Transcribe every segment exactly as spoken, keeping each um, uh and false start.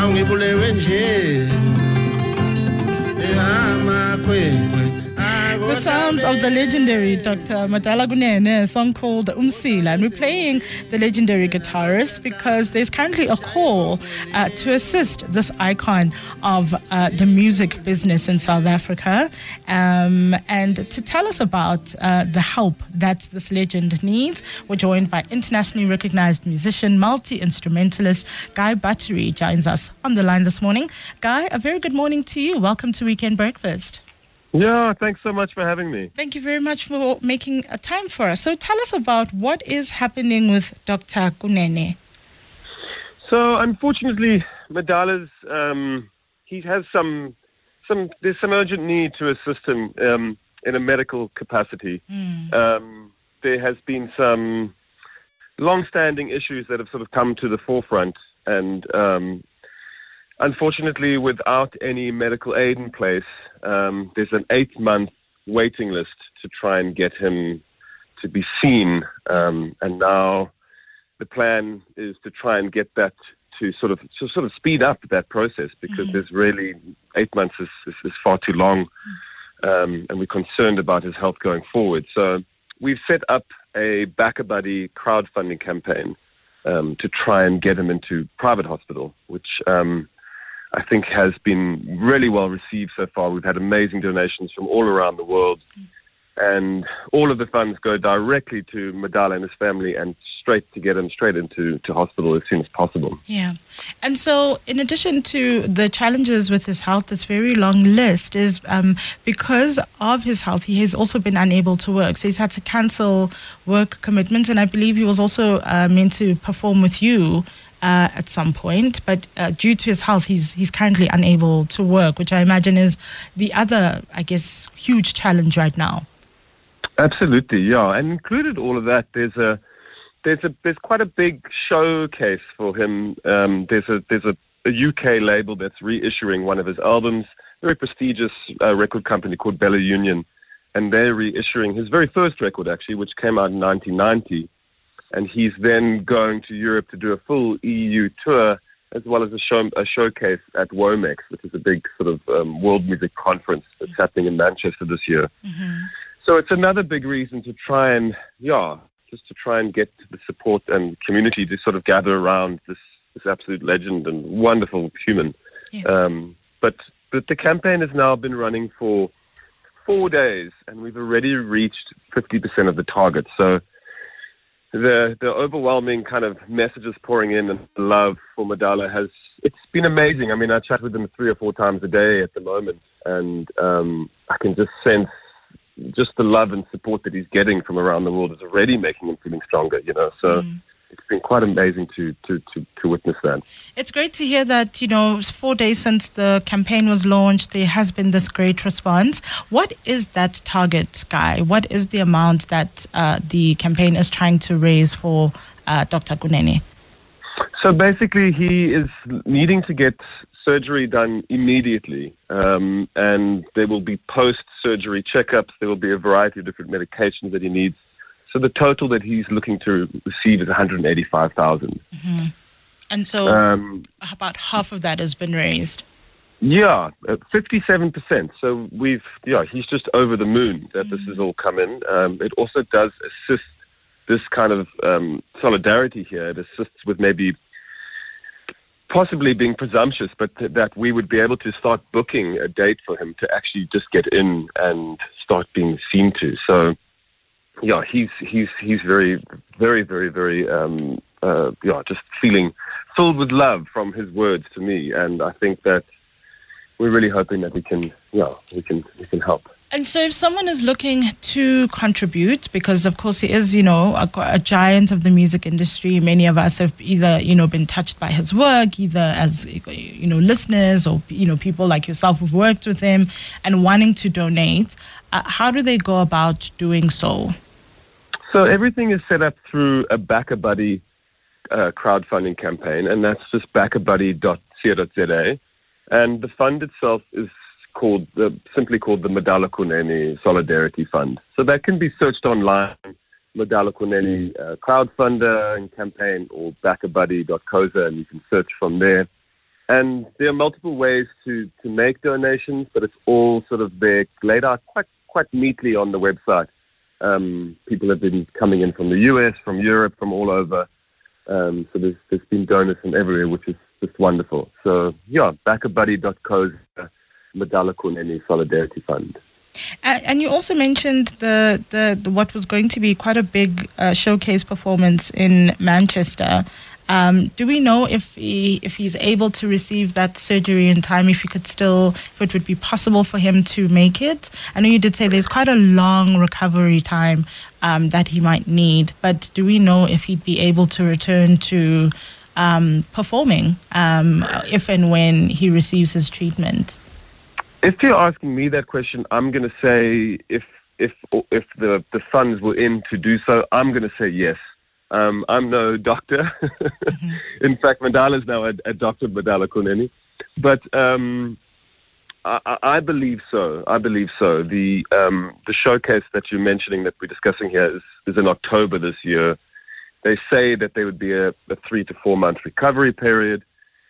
Angibulewe nje. Ehama kwekwe. The sounds of the legendary Doctor Madala Kunene, a song called Umsila. And we're playing the legendary guitarist because there's currently a call uh, to assist this icon of uh, the music business in South Africa. Um, and to tell us about uh, the help that this legend needs, we're joined by internationally recognized musician, multi-instrumentalist Guy Buttery joins us on the line this morning. Guy, a very good morning to you. Welcome to Weekend Breakfast. Yeah, thanks so much for having me. Thank you very much for making a time for us. So tell us about what is happening with Doctor Kunene. So unfortunately, Madala's, um, he has some, some, there's some urgent need to assist him um, in a medical capacity. Mm. Um, there has been some long-standing issues that have sort of come to the forefront, and um, unfortunately, without any medical aid in place, um, there's an eight-month waiting list to try and get him to be seen. Um, and now the plan is to try and get that to sort of to sort of speed up that process, because mm-hmm. there's really eight months is, is, is far too long, um, and we're concerned about his health going forward. So we've set up a BackaBuddy crowdfunding campaign um, to try and get him into private hospital, which Um, I think has been really well received so far. We've had amazing donations from all around the world, and all of the funds go directly to Madala and his family, and straight to get him straight into to hospital as soon as possible. Yeah. And so in addition to the challenges with his health, this very long list is um, because of his health, he has also been unable to work. So he's had to cancel work commitments, and I believe he was also uh, meant to perform with you Uh, at some point, but uh, due to his health, he's he's currently unable to work, which I imagine is the other, I guess, huge challenge right now. Absolutely, yeah, and included all of that, there's a there's a there's quite a big showcase for him. Um, there's a there's a, a U K label that's reissuing one of his albums, very prestigious uh, record company called Bella Union, and they're reissuing his very first record, actually, which came out in nineteen ninety. And he's then going to Europe to do a full E U tour, as well as a, show, a showcase at Womex, which is a big sort of um, world music conference that's happening in Manchester this year. Mm-hmm. So it's another big reason to try and, yeah, just to try and get the support and community to sort of gather around this, this absolute legend and wonderful human. Yeah. Um, but, but the campaign has now been running for four days, and we've already reached fifty percent of the target. So The the overwhelming kind of messages pouring in and love for Madala has, it's been amazing. I mean, I chat with him three or four times a day at the moment, and um, I can just sense just the love and support that he's getting from around the world is already making him feeling stronger, you know. So mm. it's been quite amazing to, to, to, to witness that. It's great to hear that, you know, four days since the campaign was launched, there has been this great response. What is that target, Guy? What is the amount that uh, the campaign is trying to raise for uh, Doctor Kunene? So basically, he is needing to get surgery done immediately, um, and there will be post-surgery checkups. There will be a variety of different medications that he needs. So the total that he's looking to receive is one hundred eighty-five thousand. Mm-hmm. And so um, about half of that has been raised. Yeah, uh, fifty-seven percent. So we've, yeah, he's just over the moon that mm-hmm. this has all come in. Um, it also does assist this kind of um, solidarity here. It assists with maybe possibly being presumptuous, but th- that we would be able to start booking a date for him to actually just get in and start being seen to. So yeah, he's he's he's very, very, very, very, um, uh, yeah, just feeling filled with love from his words to me, and I think that we're really hoping that we can, yeah, we can we can help. And so, if someone is looking to contribute, because of course he is, you know, a, a giant of the music industry. Many of us have either, you know, been touched by his work, either as, you know, listeners or, you know, people like yourself who've worked with him and wanting to donate. Uh, how do they go about doing so? So everything is set up through a BackaBuddy uh, crowdfunding campaign, and that's just backabuddy dot co dot za. And the fund itself is called uh, simply called the Madala Kunene Solidarity Fund. So that can be searched online, Madala Kunene uh, crowdfunder and campaign, or backabuddy dot co dot za, and you can search from there. And there are multiple ways to, to make donations, but it's all sort of there, laid out quite quite neatly on the website. Um, people have been coming in from the U S, from Europe, from all over. Um, so there's, there's been donors from everywhere, which is just wonderful. So, yeah, back a buddy dot co, uh, Madala Kunene Solidarity Fund. Uh, and you also mentioned the, the, the what was going to be quite a big uh, showcase performance in Manchester. Um, do we know if he if he's able to receive that surgery in time? If he could still, if it would be possible for him to make it? I know you did say there's quite a long recovery time um, that he might need, but do we know if he'd be able to return to um, performing um, if and when he receives his treatment? If you're asking me that question, I'm going to say if if if the, the funds were in to do so, I'm going to say yes. Um, I'm no doctor. Mm-hmm. In fact, Madala is now a, a Doctor Madala Kunene. But um, I, I believe so. I believe so. The um, the showcase that you're mentioning that we're discussing here is, is in October this year. They say that there would be a, a three to four month recovery period.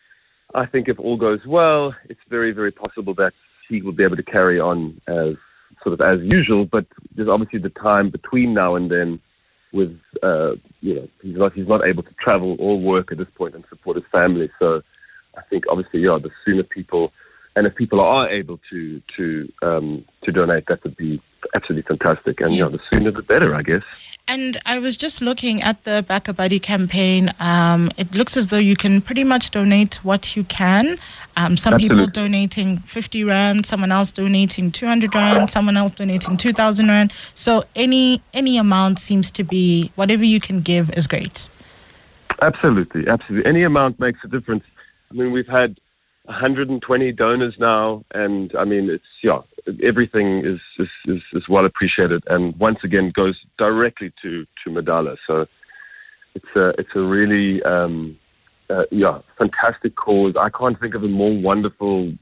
I think if all goes well, it's very, very possible that he will be able to carry on as sort of as usual. But there's obviously the time between now and then with, uh, you know, he's not, he's not able to travel or work at this point and support his family. So I think obviously, yeah, the sooner people, and if people are able to to um, to donate, that would be absolutely fantastic. And, yeah, the sooner the better, I guess. And I was just looking at the Back a Buddy campaign. Um, it looks as though you can pretty much donate what you can. Um, some Absolutely. people donating fifty rand, someone else donating two hundred rand, someone else donating two thousand rand. So any any amount seems to be, whatever you can give is great. Absolutely, absolutely. Any amount makes a difference. I mean, we've had one hundred twenty donors now, and I mean, it's, yeah, everything is, is, is, is well appreciated, and once again goes directly to, to Madala. So it's a, it's a really, um, uh, yeah, fantastic cause. I can't think of a more wonderful,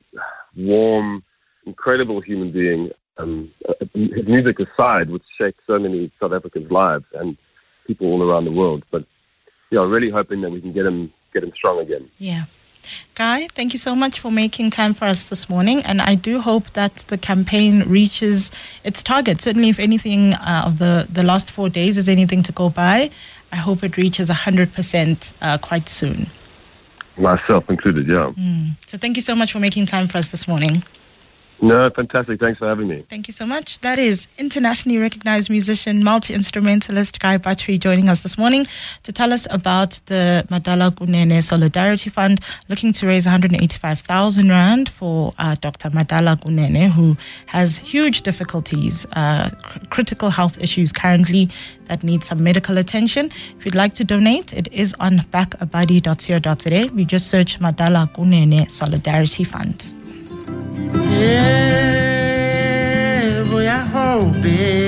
warm, incredible human being. Um, his music aside, which shaped so many South Africans' lives and people all around the world. But, yeah, really hoping that we can get him, get him strong again. Yeah. Guy, thank you so much for making time for us this morning, and I do hope that the campaign reaches its target. Certainly, if anything uh, of the, the last four days is anything to go by, I hope it reaches one hundred percent uh, quite soon. Myself included, yeah. Mm. So thank you so much for making time for us this morning. No, fantastic. Thanks for having me. Thank you so much. That is internationally recognized musician, multi-instrumentalist Guy Buttery joining us this morning to tell us about the Madala Kunene Solidarity Fund, looking to raise one hundred eighty-five thousand rand for uh, Doctor Madala Kunene, who has huge difficulties, uh, cr- critical health issues currently that need some medical attention. If you'd like to donate, it is on back a buddy dot co dot za. We just search Madala Kunene Solidarity Fund. Yeah, boy, I hope it.